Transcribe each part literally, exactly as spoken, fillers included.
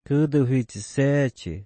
Câdo vinte e sete.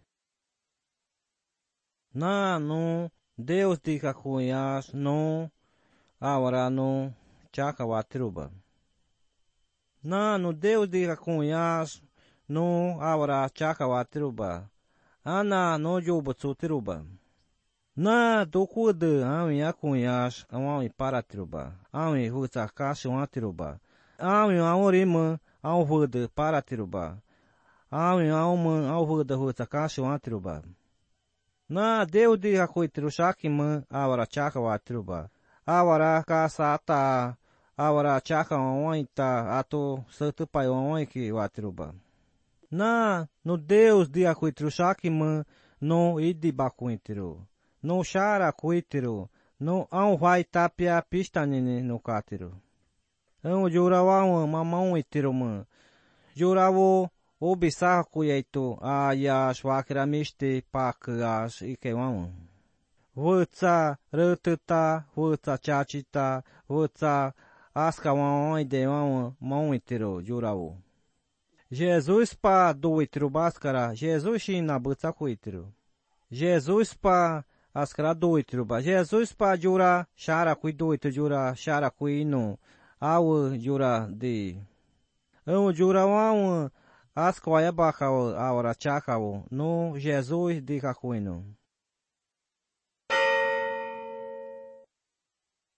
Na no Deus de Cacunhas no Aura no Chacawatruba. Na no Deus de Cacunhas no Aura Chacawatruba. Ana no Jobotsutuba. Na do cuida awi acunhas awi paratruba. Awi hutakashi watruba. Awi aurima ao vuda paratruba. Awi auma ao vuda hutakashi watruba. Na Deus de Hakuitru Shakima Awara Chaka Watruba. Awara Kasata Awara Chaka Oita Ato Santo Pai Oiki Watruba. Na no Deus de Hakuitru Shakima no Idibakuitru. No Shara Kuitru. No Anvai Tapia Pistanine no Katru. Ão Jurawa Mamão Itiruma. Jurawo Obisar kuyeito a yash wakramiste pakas ikewan. Vutsa rututa, vutsa chachita, vutsa askawan idewan mão itiro jurau. Jesus pa do itiro bascara, Jesus shina butsa kuitiro. Jesus pa askara do itiro ba, Jesus pa jura shara kuido ito jura shara kuino, au jura de. Ão jurawan As coia bacau a hora chacau no Jesus de Cacuino.